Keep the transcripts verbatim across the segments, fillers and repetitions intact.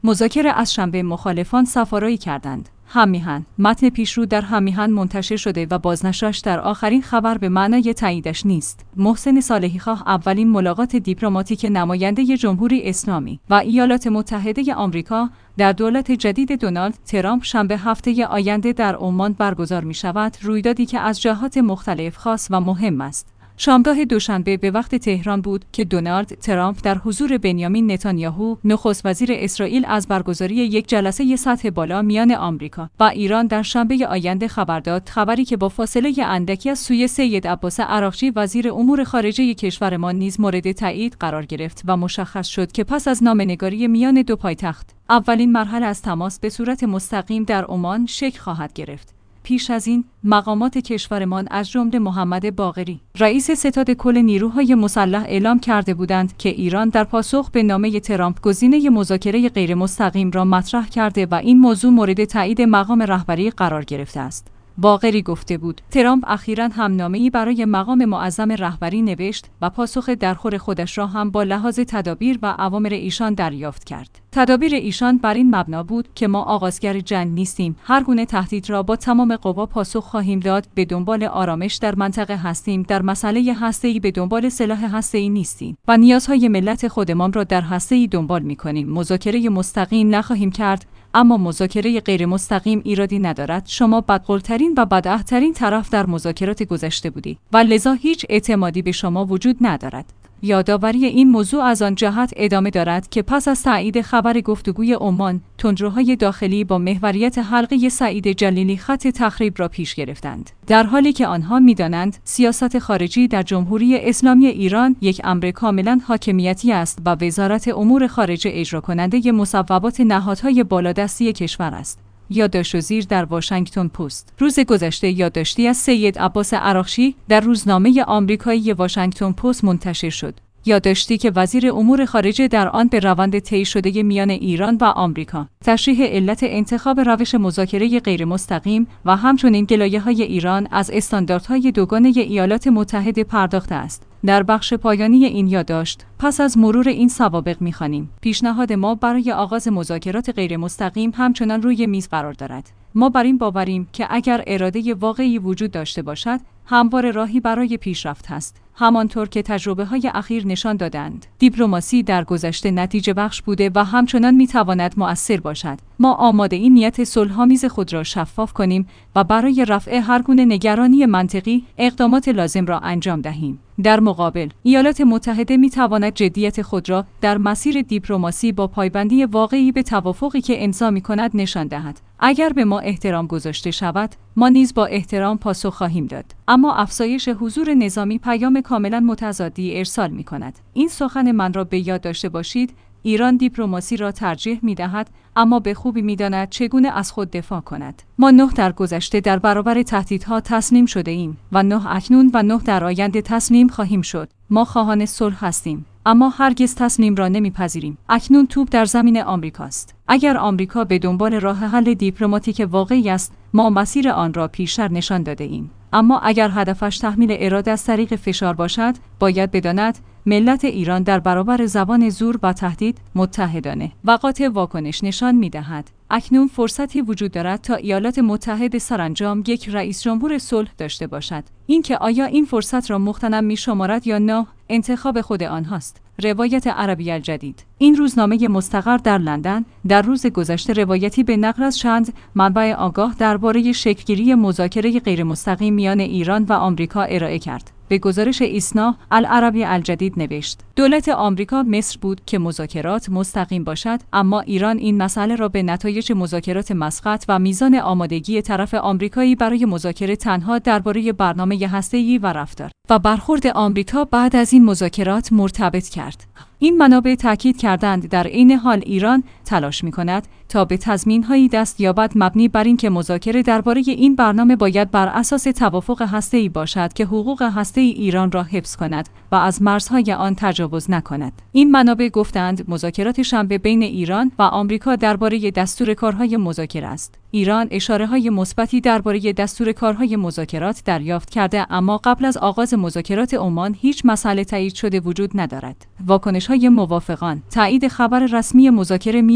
مذاکره از شنبه مخالفان سفارایی کردند. هممیهن متن پیشرو در هممیهن منتشر شده و بازنشرش در آخرین خبر به معنای تاییدش نیست. محسن صالحی‌خواه اولین ملاقات دیپلماتیک نماینده جمهوری اسلامی و ایالات متحده آمریکا در دولت جدید دونالد ترامپ شنبه هفته آینده در عمان برگزار می شود، رویدادی که از جهات مختلف خاص و مهم است. شامگاه دوشنبه به وقت تهران بود که دونالد ترامپ در حضور بنیامین نتانیاهو نخست وزیر اسرائیل از برگزاری یک جلسه سطح بالا میان آمریکا و ایران در شنبه آینده خبر داد، خبری که با فاصله اندکی از سوی سید عباس عراقچی وزیر امور خارجه کشورمان نیز مورد تایید قرار گرفت و مشخص شد که پس از نامه‌نگاری میان دو پایتخت، اولین مرحله از تماس به صورت مستقیم در عمان شکل خواهد گرفت. پیش از این مقامات کشورمان از جمله محمد باقری رئیس ستاد کل نیروهای مسلح اعلام کرده بودند که ایران در پاسخ به نامه ترامپ گزینه مذاکره غیر مستقیم را مطرح کرده و این موضوع مورد تایید مقام رهبری قرار گرفته است. باقری گفته بود ترامپ اخیراً هم نامه‌ای برای مقام معظم رهبری نوشت و پاسخ درخور خودش را هم با لحاظ تدابیر و اوامر ایشان دریافت کرد. تدابیر ایشان بر این مبنا بود که ما آغازگر جنگ نیستیم، هر گونه تهدید را با تمام قوا پاسخ خواهیم داد، به دنبال آرامش در منطقه هستیم، در مسئله هسته‌ای به دنبال سلاح هسته‌ای نیستیم و نیازهای ملت خودمان را در هسته‌ای دنبال می‌کنیم. مذاکره مستقیم نخواهیم کرد، اما مذاکره غیر مستقیم ایرادی ندارد. شما بدقولترین و بدعهدترین طرف در مذاکرات گذشته بودید و لذا هیچ اعتمادی به شما وجود ندارد. یادآوری این موضوع از آن جهت ادامه دارد که پس از تایید خبر گفتگوی عمان، تندروهای داخلی با محوریت حلقه سعید جلیلی خط تخریب را پیش گرفتند، در حالی که آنها می‌دانند سیاست خارجی در جمهوری اسلامی ایران یک امر کاملا حاکمیتی است و وزارت امور خارجه اجرا کننده مصوبات نهادهای بالادستی کشور است. یادداشت زیر در واشنگتن پست. روز گذشته یادداشتی از سید عباس عراقچی در روزنامه آمریکایی واشنگتن پست منتشر شد. یادداشتی که وزیر امور خارجه در آن به روند طی شده میان ایران و آمریکا، تشریح علت انتخاب روش مذاکره غیر مستقیم و همچنین گلایه‌های ایران از استانداردهای دوگانه ایالات متحده پرداخته است. در بخش پایانی این یادداشت پس از مرور این سوابق می‌خوانیم: پیشنهاد ما برای آغاز مذاکرات غیر مستقیم همچنان روی میز قرار دارد. ما بر این باوریم که اگر اراده واقعی وجود داشته باشد، همواره راهی برای پیشرفت هست. همانطور که تجربه‌های اخیر نشان دادند، دیپلماسی در گذشته نتیجه بخش بوده و همچنان می‌تواند مؤثر باشد. ما آماده این نیت صلح‌آمیز خود را شفاف کنیم و برای رفع هر گونه نگرانی منطقی اقدامات لازم را انجام دهیم. در مقابل، ایالات متحده می‌تواند جدیت خود را در مسیر دیپلماسی با پایبندی واقعی به توافقی که امضا می‌کند نشان دهد. اگر به ما احترام گذاشته شود، ما نیز با احترام پاسخ خواهیم داد. اما افزایش حضور نظامی پیام کاملا متضادی ارسال می‌کند. این سخن من را به یاد داشته باشید: ایران دیپلماسی را ترجیح می‌دهد، اما به خوبی می‌داند چگونه از خود دفاع کند. ما نه در گذشته در برابر تهدیدها تسلیم شده ایم و نه اکنون و نه در آینده تسلیم خواهیم شد. ما خواهان صلح هستیم، اما هرگز تسلیم را نمیپذیریم. اکنون توپ در زمین آمریکاست. اگر آمریکا به دنبال راه حل دیپلماتیک واقعی است، ما مسیر آن را پیشتر نشان داده ایم. اما اگر هدفش تحمیل اراده از طریق فشار باشد، باید بداند ملت ایران در برابر زبان زور و تهدید متحدانه و قاطع واکنش نشان می‌دهد. اکنون فرصتی وجود دارد تا ایالات متحده سرانجام یک رئیس جمهور صلح داشته باشد. اینکه آیا این فرصت را مغتنم می‌شمارد یا نه، انتخاب خود آنهاست. روایت عربی الجدید. این روزنامه مستقر در لندن در روز گذشته روایتی به نقل از چند منبع آگاه درباره شکل‌گیری مذاکره غیرمستقیم میان ایران و آمریکا ارائه کرد. به گزارش ایسنا العربی الجدید نوشت: دولت آمریکا مصر بود که مذاکرات مستقیم باشد، اما ایران این مسئله را به نتایج مذاکرات مسقط و میزان آمادگی طرف آمریکایی برای مذاکره تنها درباره برنامه هسته‌ای و رفتار و برخورد آمریکا بعد از این مذاکرات مرتبط کرد. این منابع تاکید کردند در عین حال ایران تلاش می‌کند تا به تضمین‌هایی دست یابد مبنی بر اینکه مذاکره درباره این برنامه باید بر اساس توافق هسته‌ای باشد که حقوق هسته‌ای ایران را حفظ کند و از مرزهای آن تجاوز نکند. این منابع گفتند مذاکرات شنبه بین ایران و آمریکا درباره دستور کارهای مذاکره است. ایران اشاره‌های مثبتی درباره دستور کارهای مذاکرات دریافت کرده، اما قبل از آغاز مذاکرات عمان هیچ مسئله تایید شده وجود ندارد. واکنش‌های موافقان: تایید خبر رسمی مذاکره میان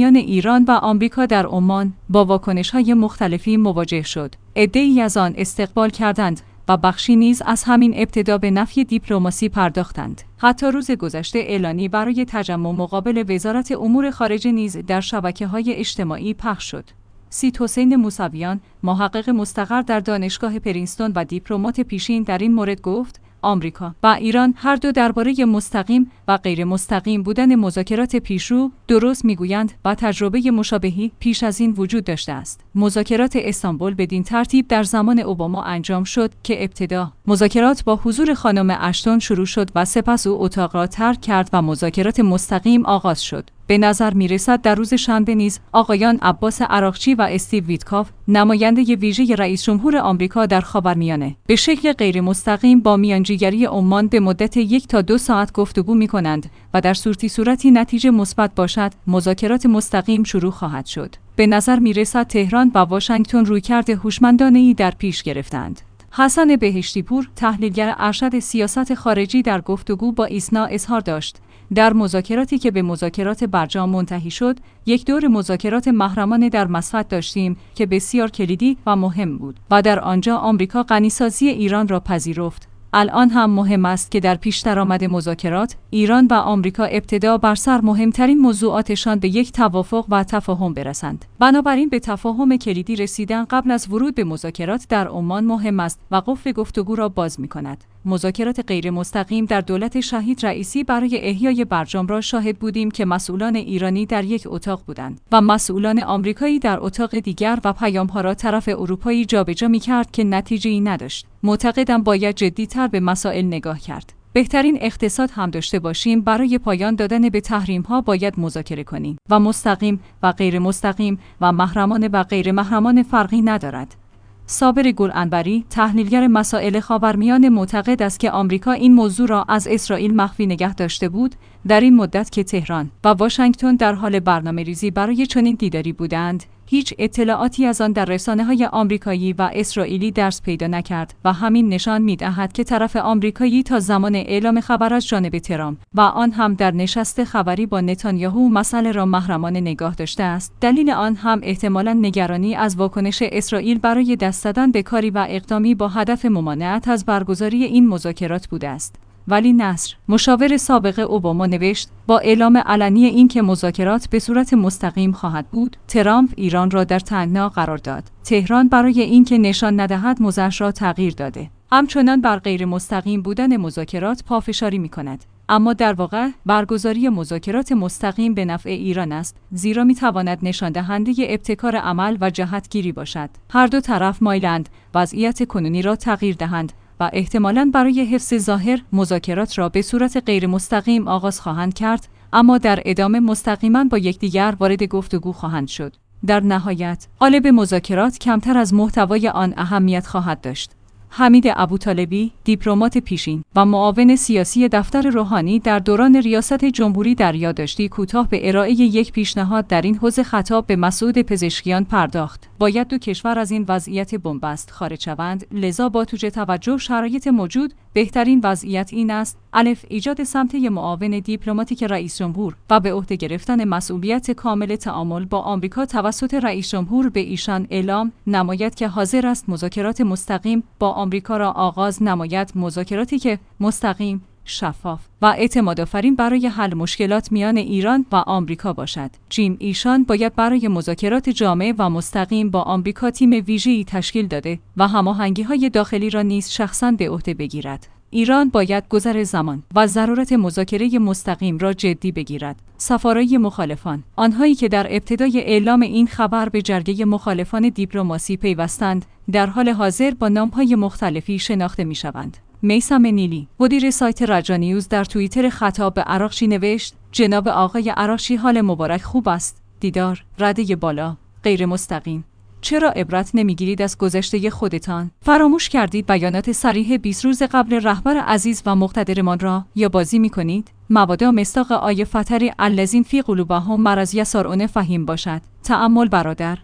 میان ایران و آمریکا در عمان با واکنش‌های مختلفی مواجه شد. عده‌ای از آن استقبال کردند و بخشی نیز از همین ابتدا به نفی دیپلماسی پرداختند. حتی روز گذشته اعلانی برای تجمع مقابل وزارت امور خارجه نیز در شبکه‌های اجتماعی پخش شد. سید حسین موسویان، محقق مستقر در دانشگاه پرینستون و دیپلمات پیشین، در این مورد گفت: آمریکا و ایران هر دو درباره مستقیم و غیر مستقیم بودن مذاکرات پیشرو درست میگویند و تجربه مشابهی پیش از این وجود داشته است. مذاکرات استانبول بدین ترتیب در زمان اوباما انجام شد که ابتدا مذاکرات با حضور خانم اشتون شروع شد و سپس او اتاق را ترک کرد و مذاکرات مستقیم آغاز شد. به نظر می رسد در روز شنبه نیز آقایان عباس عراقچی و استیو ویتکاف، نماینده ویژه رئیس جمهور آمریکا در خاورمیانه، به شکل غیر مستقیم با میانجیگری عمان به مدت یک تا دو ساعت گفتگو می کنند و در صورتی صورتی نتیجه مثبت باشد، مذاکرات مستقیم شروع خواهد شد. به نظر می رسد تهران و واشنگتن رویکرد هوشمندانه‌ای در پیش گرفتند. حسن بهشتی پور، تحلیلگر ارشد سیاست خارجی، در گفتگو با ایسنا اظهار داشت: در مذاکراتی که به مذاکرات برجام منتهی شد، یک دور مذاکرات محرمانه در مسقط داشتیم که بسیار کلیدی و مهم بود و در آنجا آمریکا غنیسازی ایران را پذیرفت. الان هم مهم است که در پیش درآمد مذاکرات، ایران و آمریکا ابتدا بر سر مهمترین موضوعاتشان به یک توافق و تفاهم برسند. بنابراین به تفاهم کلیدی رسیدن قبل از ورود به مذاکرات در عمان مهم است و قفل گفتگو را باز می‌کند. مذاکرات غیر مستقیم در دولت شهید رئیسی برای احیای برجام را شاهد بودیم که مسئولان ایرانی در یک اتاق بودند و مسئولان آمریکایی در اتاق دیگر و پیام‌ها را طرف اروپایی جابجا می‌کرد که نتیجه‌ای نداشت. معتقدم باید جدی‌تر به مسائل نگاه کرد. بهترین اقتصاد هم داشته باشیم، برای پایان دادن به تحریم‌ها باید مذاکره کنیم و مستقیم و غیر مستقیم و محرمانه و غیر محرمانه فرقی ندارد. صابر گلعنبری، تحلیلگر مسائل خاورمیانه، معتقد است که آمریکا این موضوع را از اسرائیل مخفی نگه داشته بود در این مدت که تهران و واشنگتن در حال برنامه‌ریزی برای چنین دیداری بودند. هیچ اطلاعاتی از آن در رسانه‌های آمریکایی و اسرائیلی درس پیدا نکرد و همین نشان می‌دهد که طرف آمریکایی تا زمان اعلام خبر از جانب ترامپ و آن هم در نشست خبری با نتانیاهو مسئله را محرمانه نگاه داشته است. دلیل آن هم احتمالاً نگرانی از واکنش اسرائیل برای دست زدن به کاری و اقدامی با هدف ممانعت از برگزاری این مذاکرات بوده است. ولی نصر، مشاور سابق اوباما، نوشت: با اعلام علنی این که مذاکرات به صورت مستقیم خواهد بود، ترامپ ایران را در تنگنا قرار داد. تهران برای اینکه نشان ندهد موضعش را تغییر داده. همچنان بر غیر مستقیم بودن مذاکرات پافشاری می‌کند. اما در واقع برگزاری مذاکرات مستقیم به نفع ایران است، زیرا می‌تواند نشان دهنده ابتکار عمل و جهتگیری باشد. هر دو طرف مایلند وضعیت کنونی را تغییر دهند و احتمالاً برای حفظ ظاهر مذاکرات را به صورت غیر مستقیم آغاز خواهند کرد، اما در ادامه مستقیما با یکدیگر وارد گفتگو خواهند شد. در نهایت، قالب مذاکرات کمتر از محتوای آن اهمیت خواهد داشت. حمید ابوطالبی، دیپلمات پیشین و معاون سیاسی دفتر روحانی، در دوران ریاست جمهوری در یادداشتی کوتاه به ارائه یک پیشنهاد در این حوزه خطاب به مسعود پزشکیان پرداخت: باید دو کشور از این وضعیت بنبست خارج شوند، لذا با توجه توجه شرایط موجود بهترین وضعیت این است: الف، ایجاد سمته معاون دیپلماتیک رئیس جمهور و به عهده گرفتن مسئولیت کامل تعامل با آمریکا توسط رئیس جمهور به ایشان اعلام نماید که حاضر است مذاکرات مستقیم با آمریکا را آغاز نماید، مذاکراتی که مستقیم، شفاف و اعتمادآفرین برای حل مشکلات میان ایران و آمریکا باشد. جیم ایشان باید برای مذاکرات جامع و مستقیم با آمریکا تیم ویژه‌ای تشکیل داده و هماهنگی‌های داخلی را نیز شخصاً به عهده بگیرد. ایران باید گذر زمان و ضرورت مذاکره مستقیم را جدی بگیرد. سفارای مخالفان، آنهایی که در ابتدای اعلام این خبر به جرگه مخالفان دیپلماسی پیوستند، در حال حاضر با نام‌های مختلفی شناخته می‌شوند. میثم نیلی، مدیر سایت رجانیوز، در توییتر خطاب به عراقچی نوشت: جناب آقای عراقچی، حال مبارک خوب است. دیدار، رده بالا، غیر مستقیم. چرا عبرت نمیگیرید از گذشته خودتان؟ فراموش کردید بیانات صریح بیست روز قبل رهبر عزیز و مقتدرمان را، یا بازی میکنید؟ مبادا مصداق آیه فتر الذین فی قلوبهم مرض یسارعون فهیم باشد. تأمل برادر.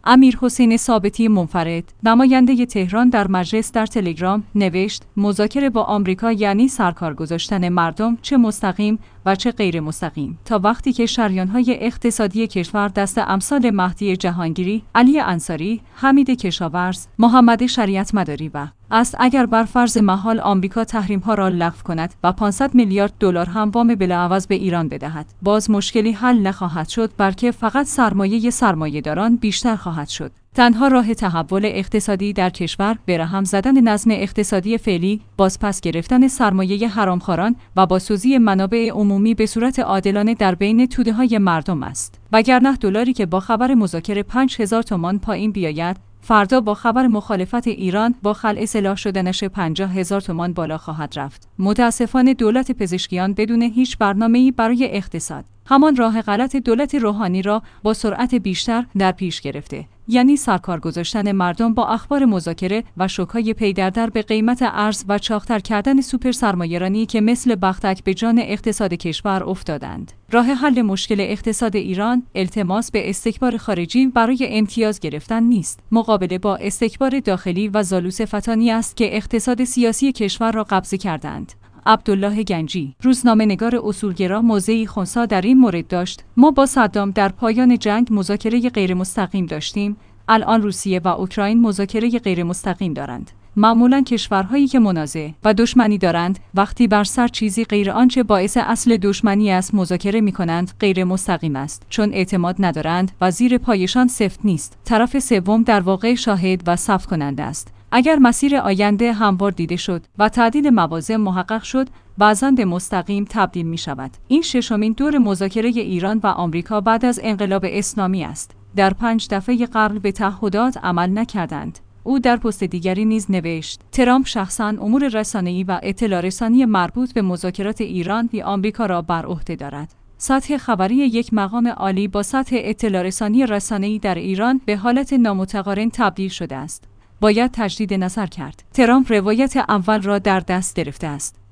امیرحسین ثابتی منفرد، نماینده تهران در مجلس در تلگرام نوشت مذاکره با آمریکا یعنی سرکار گذاشتن مردم چه مستقیم و چه غیر مستقیم تا وقتی که شریان‌های اقتصادی کشور دست امثال مهدی جهانگیری، علی انصاری، حمید کشاورز، محمد شریعت مداری و است اگر بر فرض محال آمریکا تحریم‌ها را لغو کند و پانصد میلیارد دلار هم وام بلاعوض به ایران بدهد، باز مشکلی حل نخواهد شد بلکه فقط سرمایه سرمایه‌داران بیشتر خواهد شد. تنها راه تحول اقتصادی در کشور به رهم زدن نظم اقتصادی فعلی، بازپس گرفتن سرمایه حرامخواران و بازسازی منابع عمومی به صورت عادلانه در بین توده‌های مردم است. وگرنه دلاری که با خبر مذاکره پنج هزار تومان پایین بیاید، فردا با خبر مخالفت ایران با خلع سلاح شدنش پنجاه هزار تومان بالا خواهد رفت. متاسفانه دولت پزشکیان بدون هیچ برنامه‌ای برای اقتصاد همان راه غلط دولت روحانی را با سرعت بیشتر در پیش گرفته، یعنی سرکار گذاشتن مردم با اخبار مذاکره و شوک‌های پی در در به قیمت ارز و چاق‌تر کردن سوپر سرمایه‌رانی که مثل بختک به جان اقتصاد کشور افتادند. راه حل مشکل اقتصاد ایران التماس به استکبار خارجی برای امتیاز گرفتن نیست، مقابله با استکبار داخلی و زالوصفتانی است که اقتصاد سیاسی کشور را قبضه کردند. عبدالله گنجی، روزنامه‌نگار اصولگرا، موضعی خنثی در این مورد داشت: ما با صدام در پایان جنگ مذاکره غیر مستقیم داشتیم، الان روسیه و اوکراین مذاکره غیر مستقیم دارند. معمولاً کشورهایی که منازع و دشمنی دارند وقتی بر سر چیزی غیر آنچه باعث اصل دشمنی است مذاکره می‌کنند غیر مستقیم است، چون اعتماد ندارند و زیر پایشان سفت نیست. طرف سوم در واقع شاهد و ثبت کننده است. اگر مسیر آینده هموار دیده شد و تعدیل موازه محقق شد، بعضاً به مستقیم تبدیل می شود. این ششمین دور مذاکره ایران و آمریکا بعد از انقلاب اسلامی است. در پنج دفعه قبل به تعهدات عمل نکردند. او در پست دیگری نیز نوشت: ترامپ شخصاً امور رسانه‌ای و اطلاع رسانی مربوط به مذاکرات ایران و آمریکا را بر عهده دارد. سطح خبری یک مقام عالی با سطح اطلاع رسانی رسانه‌ای در ایران به حالت نامتقارن تبدیل شده است. باید تجدید نظر کرد. ترامپ روایت اول را در دست گرفته است.